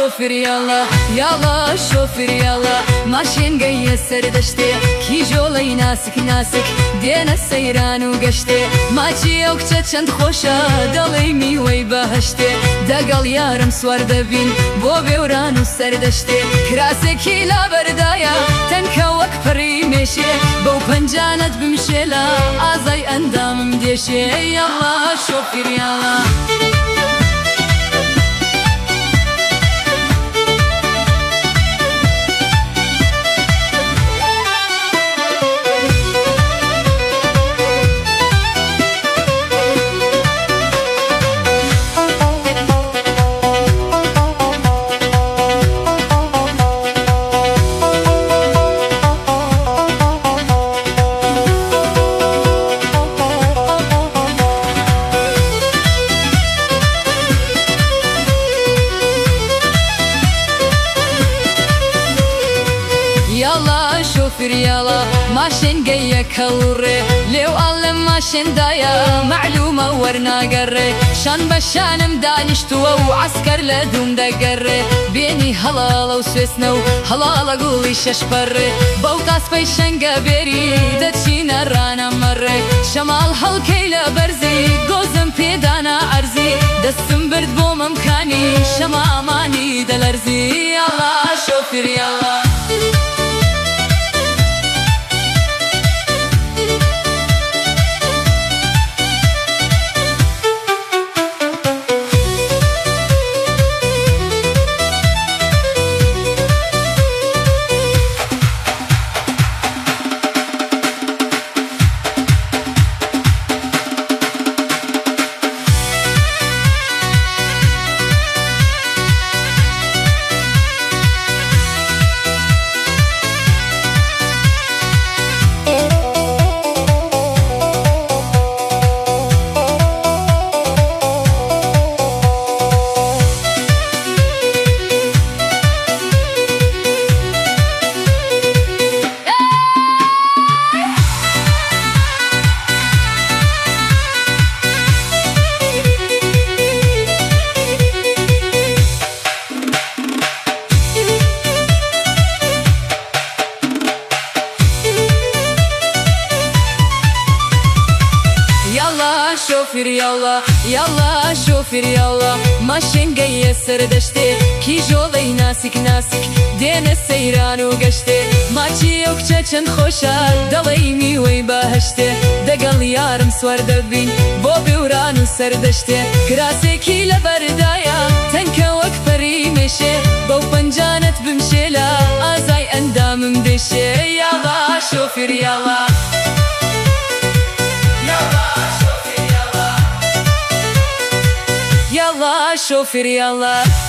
شوفر يلا يلا شوفر يلا ماشين جاي سردشتي كي جولي ناسك ناسك دينا سيران وقشتي ماچی او کچه چند خوشا دلی میوی بهشتي دقل یارم سوار دبین بو بیوران و سردشتي کراسکی لابردایا تنکا وک پری میشه بو پنجانت بمشيلا آزای اندامم دیشه يلا شوفر يلا يلا شوفر يلا ماشين جاية كالوري لو الله ماشين دايا معلومة ورنا قري شان بشان مدانشتوا وعسكر لدوم دا قري بيني هلالا وسويسنو هلالا قولي ششبري بوقاس بيشن قابيري دتشينا رانا مري شمال هالكيلا برزي قوزم بيدانا عرزي دستم برد بو ممكاني شما اماني دلرزي يلا شوفر يلا شوفر يلا يلا شوفر يلا ماشين جاية سردشتي كي جولي ناسك ناسك دينا سيران وقشتي ماچی او کچه چند خوشا دلی میوی بهشتي دقل یارم سوار دبین بو بیوران و سردشتي کراسکی لبردایا تنکا وک پری میشه بو پنجانت بمشيلا آزای اندامم دیشه يلا شوفر يلا يلا شوفر يلا